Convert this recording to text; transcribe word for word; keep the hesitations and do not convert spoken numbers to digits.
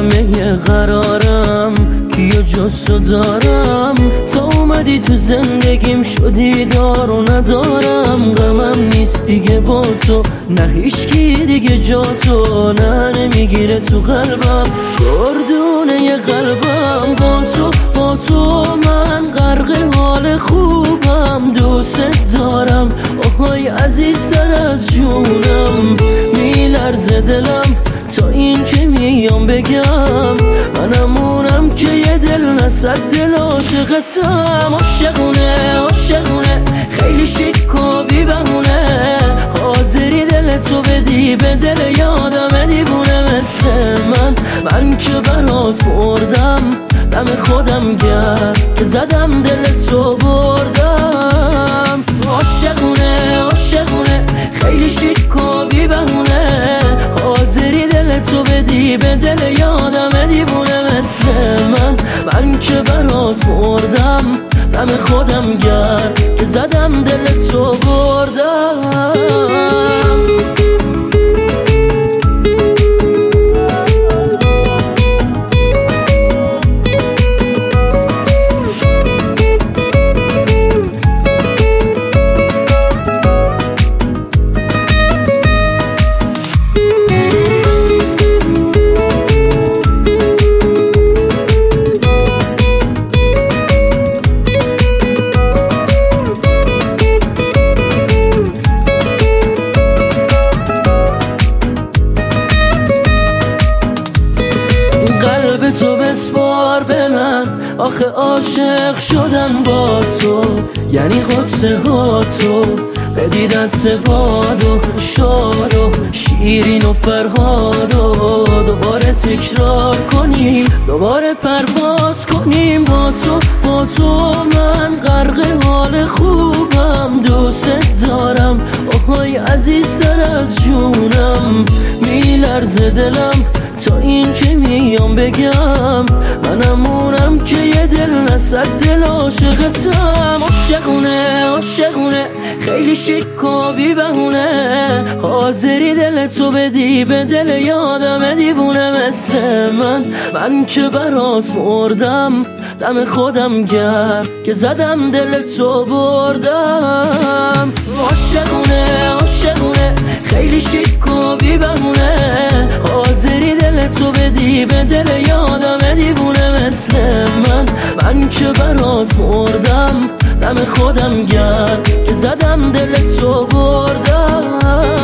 همه قرارم کیو جز تو دارم، تا اومدی تو زندگیم شدی دار و ندارم. غمم نیست دیگه با تو، نه هیچکی دیگه جا تو، نه نمیگیره تو قلبم گردونه قلبم. با تو با تو من غرق حال خوبم، دوست دارم آهای عزیزتر از جونم. میلرزه دلم تا این که میام بگم، منمونم که یه دل نصد دل عاشقتم. عاشقونه عاشقونه خیلی شیک و بی بهونه، حاضری دل تو بدی به دل یادم دیوونه مثل من. من که برات مردم دم خودم گرد که زدم دل تو بردم. عاشقونه عاشقونه خیلی شیک و بی بهونه، حاضری دل تو بدی به دل یادم دیوونه مثل من. من که برات مردم دم خودم گرد که زدم دل تو بردم. قلب تو بسپار به من، آخه عاشق شدن با تو یعنی قصه ها تو. بدی دست باد و شاد و شیرین و فرهاد و دوباره تکرار کنیم، دوباره پرواز کنیم. با تو با تو من غرق حال خوبم، دوست دارم آهای عزیزتر از جونم. میلرزه دلم تا این که میام بگم، منمونم که یه دل نصد دل عاشقتم. عاشقونه عاشقونه خیلی شیک و بی بهونه، حاضری دل تو بدی به دل یادم دیوونه مثل من. من که برات مردم دم خودم گرد که زدم دل تو بردم. عاشقونه عاشقونه خیلی شیک و بی بهونه، حاضری دل تو بدی به دل یادم دیوونه مثل من. من که برات مردم دم خودم گرد که زدم دل تو بردم.